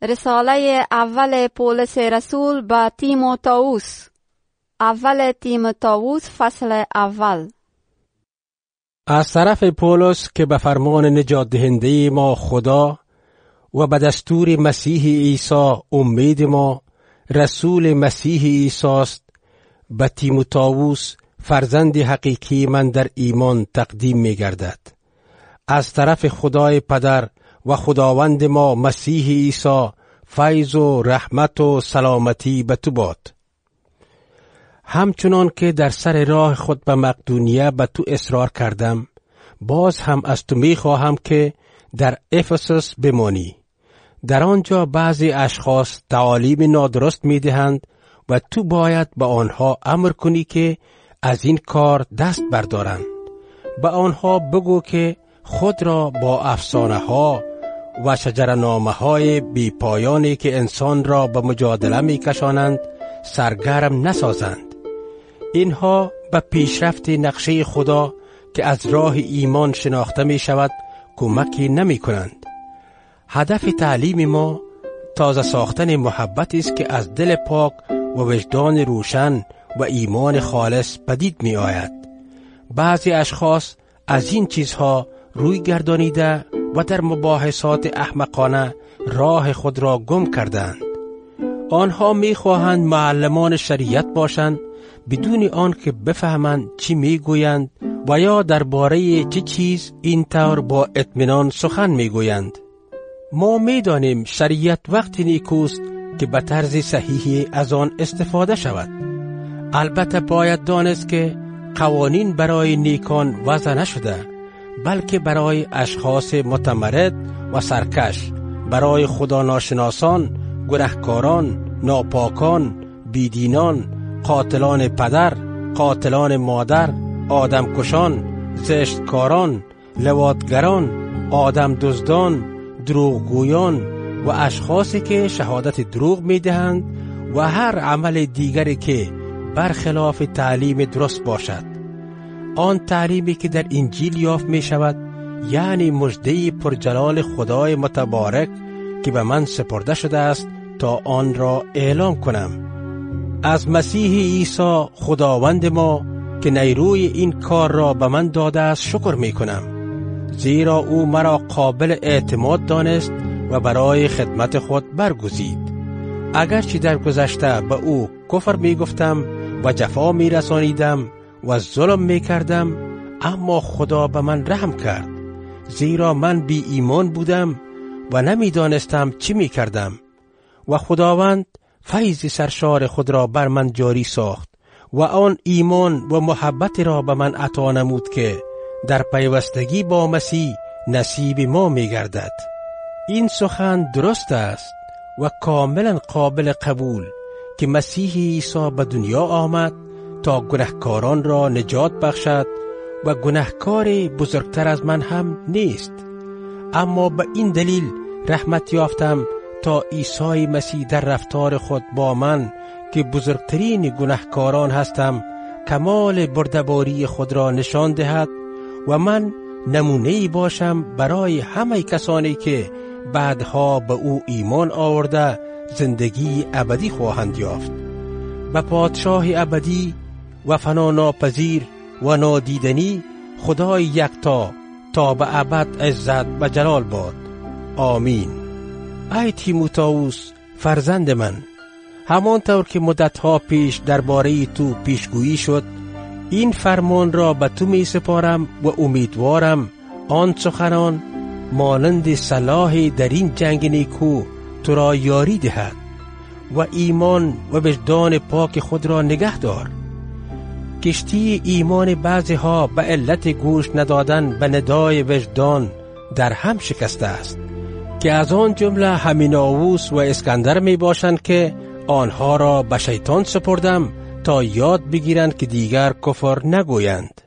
رساله اول پولس رسول به تیموتائوس. اول تیموتائوس فصل اول. از طرف پولس که به فرمان نجات دهنده ما خدا و به دستور مسیح عیسی امید ما رسول مسیح عیسی است، به تیموتائوس فرزند حقیقی من در ایمان تقدیم می گردد. از طرف خدای پدر و خداوند ما مسیح عیسی فیض و رحمت و سلامتی به تو باد. همچنان که در سر راه خود به مقدونیه به تو اصرار کردم، باز هم از تو می خواهم که در افسوس بمانی. در آنجا بعضی اشخاص تعالیم نادرست می دهند و تو باید به آنها امر کنی که از این کار دست بردارند. به آنها بگو که خود را با افسانه ها و شجرنامه های بی پایانی که انسان را به مجادله می کشانند سرگرم نسازند. اینها به پیشرفت نقشه خدا که از راه ایمان شناخته می شود کمکی نمی کنند. هدف تعلیم ما تازه ساختن محبت است که از دل پاک و وجدان روشن و ایمان خالص پدید می آید. بعضی اشخاص از این چیزها روی گردانیده و در مباحثات احمقانه راه خود را گم کردند. آنها می خواهند معلمان شریعت باشند بدون آن که بفهمند چی می گویند و یا درباره چه چیز این طور با اطمینان سخن می گویند. ما می دانیم شریعت وقتی نیکوست که به طرز صحیحی از آن استفاده شود. البته باید دانست که قوانین برای نیکان وضع نشده، بلکه برای اشخاص متمرد و سرکش، برای خدا ناشناسان، گناهکاران، ناپاکان، بیدینان، قاتلان پدر، قاتلان مادر، آدمکشان، زشتکاران، لواطگران، آدم دزدان، دروغگویان و اشخاصی که شهادت دروغ می دهند و هر عمل دیگری که برخلاف تعلیم درست باشد. آن تعلیمی که در انجیل یافت می شود، یعنی مژده پرجلال خدای متبارک که به من سپرده شده است تا آن را اعلام کنم. از مسیح عیسی خداوند ما که نیروی این کار را به من داده است شکر می کنم، زیرا او مرا قابل اعتماد دانست و برای خدمت خود برگزید. اگرچه در گذشته به او کفر می گفتم و جفا می رسانیدم و ظلم می کردم، اما خدا به من رحم کرد، زیرا من بی ایمان بودم و نمی دانستم چی می کردم و خداوند فیض سرشار خود را بر من جاری ساخت و آن ایمان و محبت را به من عطا نمود که در پیوستگی با مسیح نصیب ما می گردد. این سخن درست است و کاملا قابل قبول که مسیح عیسی به دنیا آمد تا گناهکاران را نجات بخشد و گناهکار بزرگتر از من هم نیست. اما به این دلیل رحمت یافتم تا عیسی مسیح در رفتار خود با من که بزرگترین گناهکاران هستم کمال بردباری خود را نشان دهد و من نمونه‌ای باشم برای همه کسانی که بعدها به او ایمان آورده زندگی ابدی خواهند یافت. به پادشاه ابدی و فنا ناپذیر و نادیدنی خدای یکتا تا به ابد عزت و جلال باد. آمین. ای تیموتائوس فرزند من، همانطور که مدتها پیش درباره تو پیشگویی شد، این فرمان را به تو می سپارم و امیدوارم آن سخنان مانند صلاح در این جنگ نیکو تو را یاری دهد و ایمان و وجدان پاک خود را نگه دار. کشتی ایمان بعضی ها به علت گوش ندادن به ندای وجدان در هم شکسته است، که از آن جمله همیناووس و اسکندر می باشند که آنها را به شیطان سپردم تا یاد بگیرند که دیگر کفر نگویند.